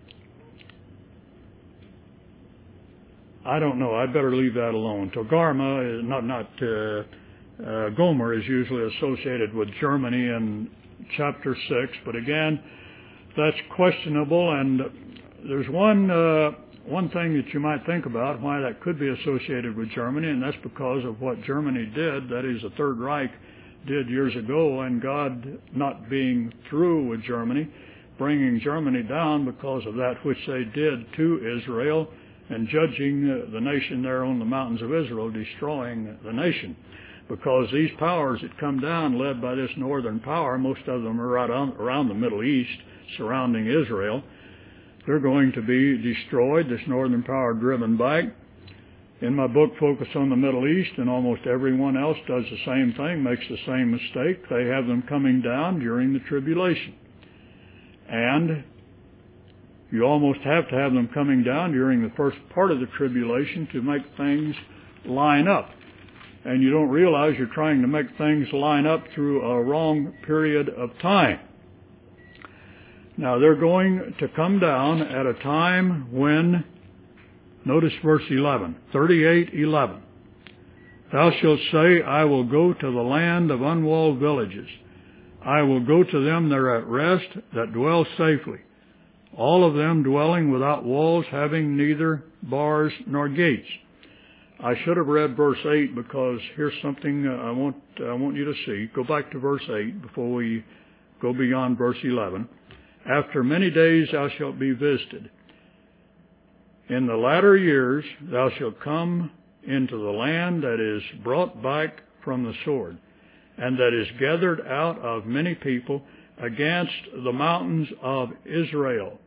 I don't know. I'd better leave that alone. Togarma is not not uh, uh, Gomer is usually associated with Germany in chapter six, but again, that's questionable. And there's one uh, one thing that you might think about why that could be associated with Germany, and that's because of what Germany did. That is, the Third Reich did years ago, and God not being through with Germany, bringing Germany down because of that which they did to Israel, and judging the nation there on the mountains of Israel, destroying the nation. Because these powers that come down, led by this northern power, most of them are right on, around the Middle East, surrounding Israel, they're going to be destroyed, this northern power driven back. In my book, Focus on the Middle East, and almost everyone else does the same thing, makes the same mistake. They have them coming down during the tribulation. And you almost have to have them coming down during the first part of the tribulation to make things line up. and you don't realize you're trying to make things line up through a wrong period of time. Now, they're going to come down at a time when, notice verse eleven, thirty-eight eleven. Thou shalt say, I will go to the land of unwalled villages. I will go to them that are at rest, that dwell safely, all of them dwelling without walls, having neither bars nor gates. I should have read verse eight, because here's something I want I want you to see. Go back to verse eight before we go beyond verse eleven. After many days thou shalt be visited. In the latter years thou shalt come into the land that is brought back from the sword, and that is gathered out of many people against the mountains of Israel.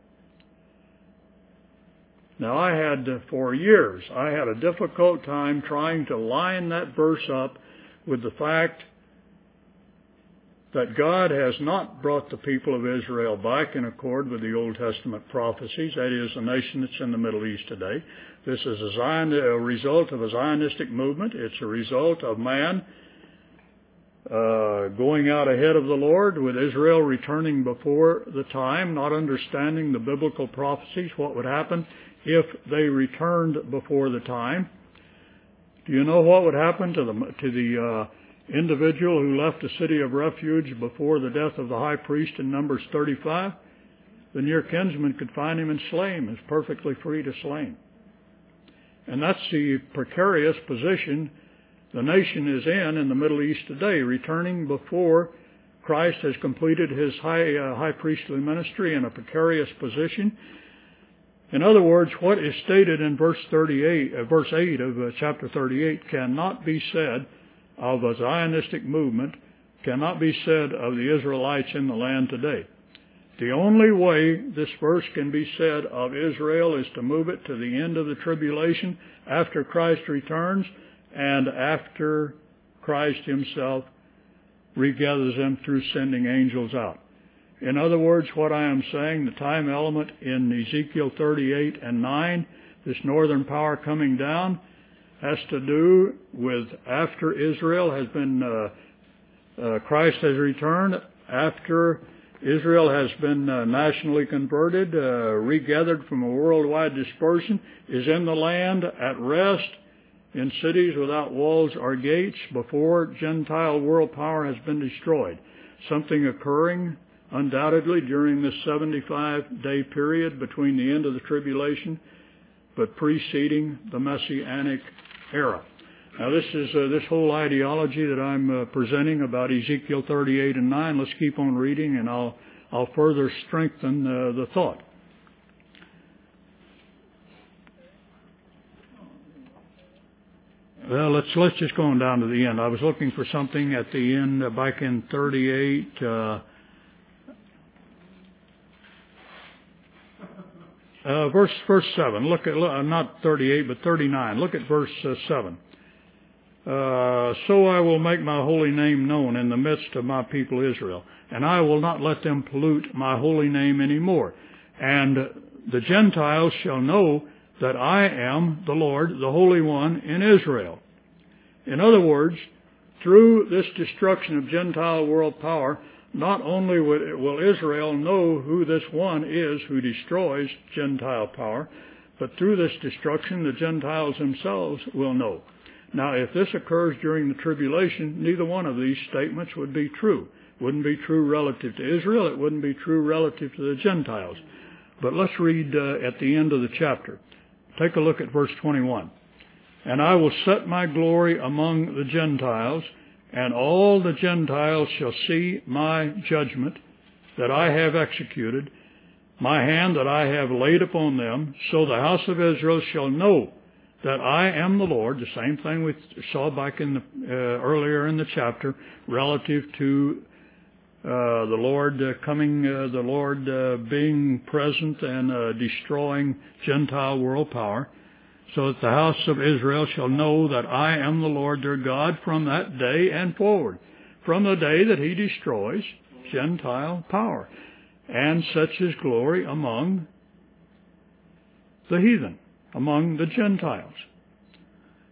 Now, I had, for years, I had a difficult time trying to line that verse up with the fact that God has not brought the people of Israel back in accord with the Old Testament prophecies. That is, the nation that's in the Middle East today. This is a, Zion, a result of a Zionistic movement. It's a result of man uh, going out ahead of the Lord, with Israel returning before the time, not understanding the biblical prophecies, what would happen if they returned before the time. Do you know what would happen to the to the uh, individual who left the city of refuge before the death of the high priest in Numbers thirty-five? The near kinsman could find him and slay him. He's perfectly free to slay him. And that's the precarious position the nation is in in the Middle East today, returning before Christ has completed his high uh, high priestly ministry in a precarious position. In other words, what is stated in verse thirty-eight, uh, verse eight of uh, chapter thirty-eight cannot be said of a Zionistic movement, cannot be said of the Israelites in the land today. The only way this verse can be said of Israel is to move it to the end of the tribulation, after Christ returns, and after Christ himself regathers them through sending angels out. In other words, what I am saying, the time element in Ezekiel thirty-eight and nine, this northern power coming down, has to do with after Israel has been, uh, uh, Christ has returned, after Israel has been uh, nationally converted, uh, regathered from a worldwide dispersion, is in the land at rest, in cities without walls or gates, before Gentile world power has been destroyed. Something occurring undoubtedly during this seventy-five day period between the end of the tribulation, but preceding the Messianic era. Now, this is uh, this whole ideology that I'm uh, presenting about Ezekiel thirty-eight and nine. Let's keep on reading, and I'll I'll further strengthen uh, the thought. Well, let's let's just go on down to the end. I was looking for something at the end, uh, back in thirty-eight. Uh, uh, verse verse seven. Look at uh, not thirty-eight, but thirty-nine. Look at verse uh, seven. Uh, so I will make my holy name known in the midst of my people Israel, and I will not let them pollute my holy name any more. And the Gentiles shall know that I am the Lord, the Holy One in Israel. In other words, through this destruction of Gentile world power, not only will Israel know who this one is who destroys Gentile power, but through this destruction, the Gentiles themselves will know. Now, if this occurs during the tribulation, neither one of these statements would be true. It wouldn't be true relative to Israel. It wouldn't be true relative to the Gentiles. But let's read uh, at the end of the chapter. Take a look at verse twenty-one. And I will set my glory among the Gentiles, and all the Gentiles shall see my judgment that I have executed, my hand that I have laid upon them, so the house of Israel shall know that I am the Lord. The same thing we saw back in the, uh, earlier in the chapter relative to uh, the Lord uh, coming, uh, the Lord uh, being present and uh, destroying Gentile world power, so that the house of Israel shall know that I am the Lord their God from that day and forward, from the day that he destroys Gentile power and sets his glory among the heathen, among the Gentiles.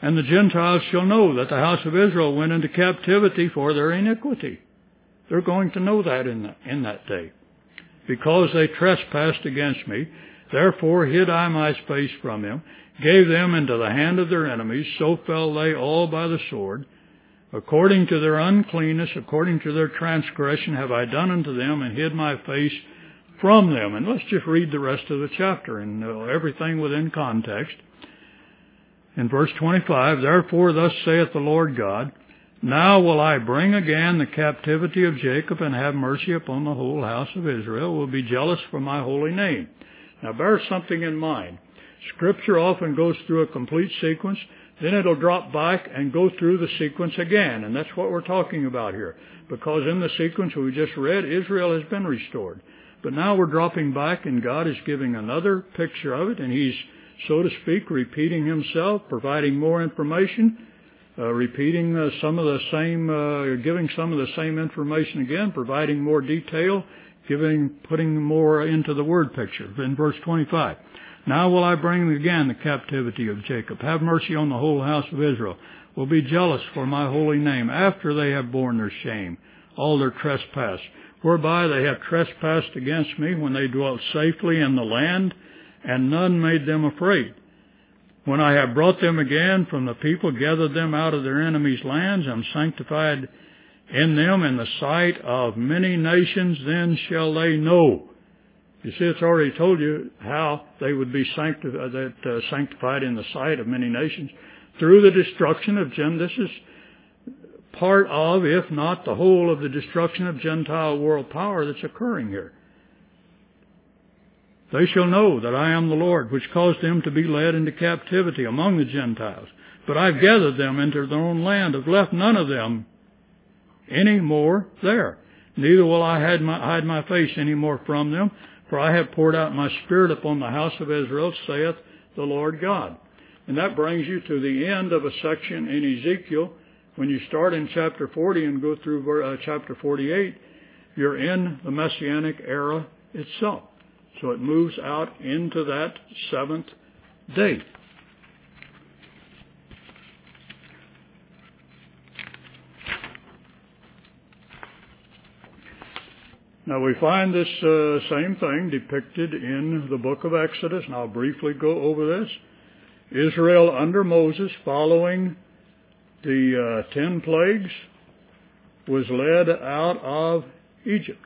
And the Gentiles shall know that the house of Israel went into captivity for their iniquity. They're going to know that in, the, in that day. Because they trespassed against me, therefore hid I my face from them, gave them into the hand of their enemies, so fell they all by the sword. According to their uncleanness, according to their transgression, have I done unto them, and hid my face from them. And let's just read the rest of the chapter, and uh, everything within context. In verse twenty-five, therefore thus saith the Lord God, now will I bring again the captivity of Jacob, and have mercy upon the whole house of Israel, will be jealous for my holy name. Now bear something in mind. Scripture often goes through a complete sequence, then it'll drop back and go through the sequence again, and that's what we're talking about here. Because in the sequence we just read, Israel has been restored. But now we're dropping back, and God is giving another picture of it, and He's, so to speak, repeating Himself, providing more information, uh, repeating uh, some of the same, uh, giving some of the same information again, providing more detail, giving, putting more into the word picture. In verse twenty-five, now will I bring again the captivity of Jacob, have mercy on the whole house of Israel, will be jealous for my holy name, after they have borne their shame, all their trespass, whereby they have trespassed against me when they dwelt safely in the land, and none made them afraid. When I have brought them again from the people, gathered them out of their enemies' lands, and sanctified in them in the sight of many nations, then shall they know. You see, it's already told you how they would be sanctified, that, uh, sanctified in the sight of many nations through the destruction of Gen. This is part of, if not the whole of the destruction of Gentile world power that's occurring here. They shall know that I am the Lord, which caused them to be led into captivity among the Gentiles. But I've gathered them into their own land, have left none of them any more there. Neither will I hide my, hide my face any more from them, for I have poured out my Spirit upon the house of Israel, saith the Lord God. And that brings you to the end of a section in Ezekiel. When you start in chapter forty and go through uh, chapter forty-eight, you're in the Messianic era itself. So it moves out into that seventh day. Now we find this uh, same thing depicted in the book of Exodus, and I'll briefly go over this. Israel under Moses, following the uh, ten plagues, was led out of Egypt.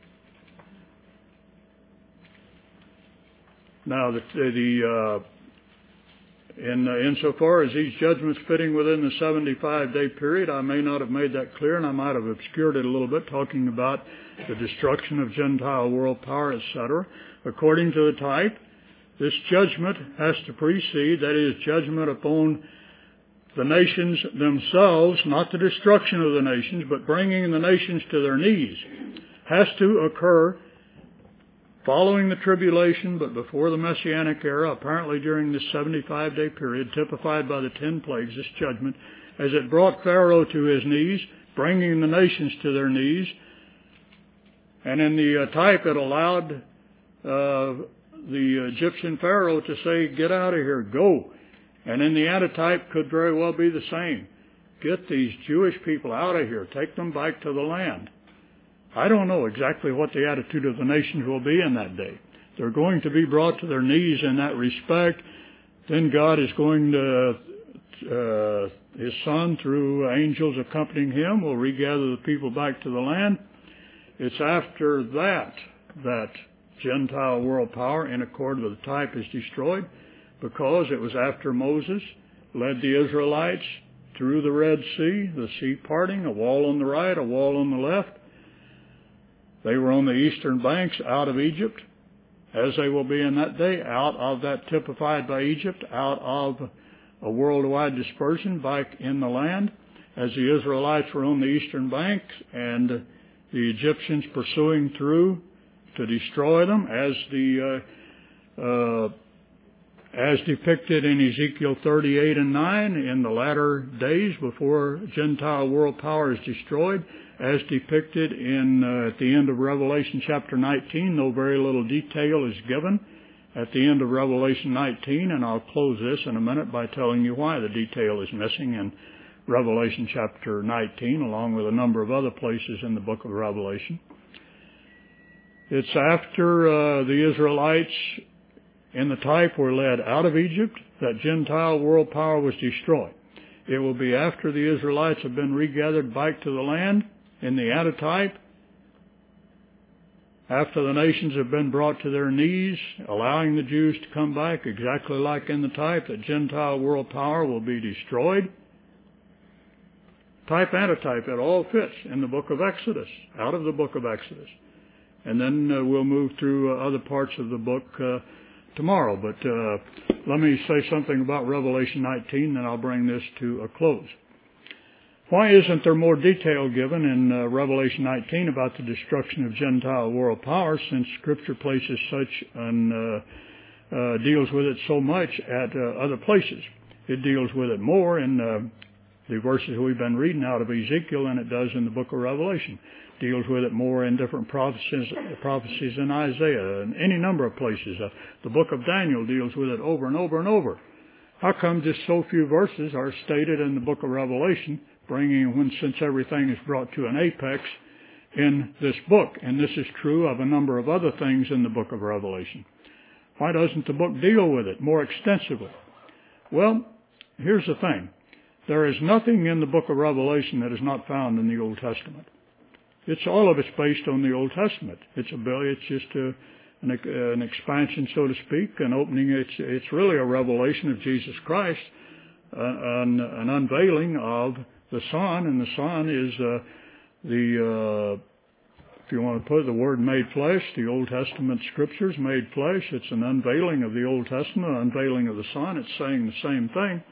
Now, the, the uh, in uh, insofar as these judgments fitting within the seventy-five day period, I may not have made that clear, and I might have obscured it a little bit, talking about the destruction of Gentile world power, et cetera. According to the type, this judgment has to precede, that is, judgment upon the nations themselves, not the destruction of the nations, but bringing the nations to their knees, has to occur following the tribulation, but before the Messianic era, apparently during this seventy-five day period, typified by the ten plagues, this judgment, as it brought Pharaoh to his knees, bringing the nations to their knees. And in the uh, type, it allowed uh, the Egyptian Pharaoh to say, get out of here, go. And in the antitype could very well be the same. Get these Jewish people out of here, take them back to the land. I don't know exactly what the attitude of the nations will be in that day. They're going to be brought to their knees in that respect. Then God is going to, uh, His Son, through angels accompanying Him, will regather the people back to the land. It's after that that Gentile world power, in accord with the type, is destroyed, because it was after Moses led the Israelites through the Red Sea, the sea parting, a wall on the right, a wall on the left. They were on the eastern banks out of Egypt, as they will be in that day, out of that typified by Egypt, out of a worldwide dispersion back in the land, as the Israelites were on the eastern banks and the Egyptians pursuing through to destroy them, as the uh, uh, as depicted in Ezekiel thirty-eight and nine, in the latter days before Gentile world power is destroyed, as depicted in uh, at the end of Revelation chapter nineteen, though very little detail is given at the end of Revelation nineteen, and I'll close this in a minute by telling you why the detail is missing in Revelation chapter nineteen, along with a number of other places in the book of Revelation. It's after uh, the Israelites in the type were led out of Egypt that Gentile world power was destroyed. It will be after the Israelites have been regathered back to the land in the antitype, after the nations have been brought to their knees, allowing the Jews to come back, exactly like in the type, that Gentile world power will be destroyed. Type, antitype, it all fits in the book of Exodus, out of the book of Exodus. And then uh, we'll move through uh, other parts of the book uh, tomorrow. But uh, let me say something about Revelation nineteen, then I'll bring this to a close. Why isn't there more detail given in uh, Revelation nineteen about the destruction of Gentile world power, since Scripture places such and uh, uh, deals with it so much at uh, other places? It deals with it more in uh, the verses we've been reading out of Ezekiel than it does in the book of Revelation. Deals with it more in different prophecies, prophecies in Isaiah and any number of places. Uh, the book of Daniel deals with it over and over and over. How come just so few verses are stated in the book of Revelation, bringing when since everything is brought to an apex in this book? And this is true of a number of other things in the book of Revelation. Why doesn't the book deal with it more extensively? Well, here's the thing. There is nothing in the book of Revelation that is not found in the Old Testament. It's all of it's based on the Old Testament. It's a it's just a, an, an expansion, so to speak, an opening. It's it's really a revelation of Jesus Christ, uh, an, an unveiling of the Son, and the Son is uh, the, uh, if you want to put the word made flesh, the Old Testament Scriptures made flesh. It's an unveiling of the Old Testament, an unveiling of the Son. It's saying the same thing.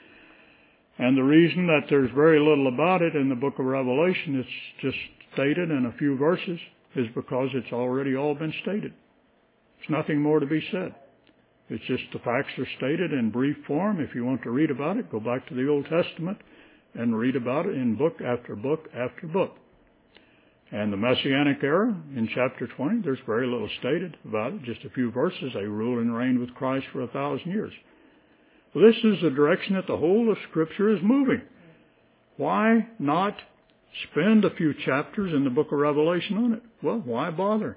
And the reason that there's very little about it in the book of Revelation, it's just stated in a few verses, is because it's already all been stated. There's nothing more to be said. It's just the facts are stated in brief form. If you want to read about it, go back to the Old Testament and read about it in book after book after book. And the Messianic era, in chapter twenty, there's very little stated about it, just a few verses. They rule and reign with Christ for a thousand years. Well, this is the direction that the whole of Scripture is moving. Why not spend a few chapters in the book of Revelation on it? Well, why bother?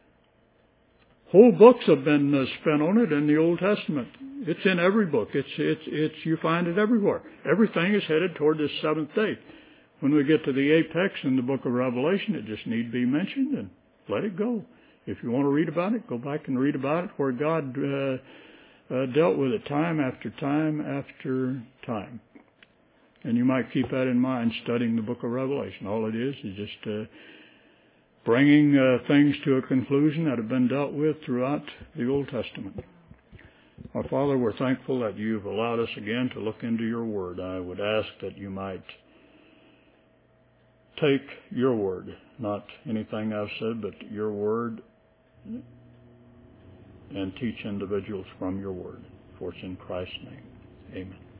Whole books have been uh, spent on it in the Old Testament. It's in every book. It's it's it's you find it everywhere. Everything is headed toward this seventh day. When we get to the apex in the book of Revelation, it just need be mentioned and let it go. If you want to read about it, go back and read about it where God uh, uh, dealt with it time after time after time. And you might keep that in mind studying the book of Revelation. All it is is just uh, bringing uh, things to a conclusion that have been dealt with throughout the Old Testament. Our Father, we're thankful that you've allowed us again to look into your word. I would ask that you might take your word, not anything I've said, but your word, and teach individuals from your word. For it's in Christ's name. Amen.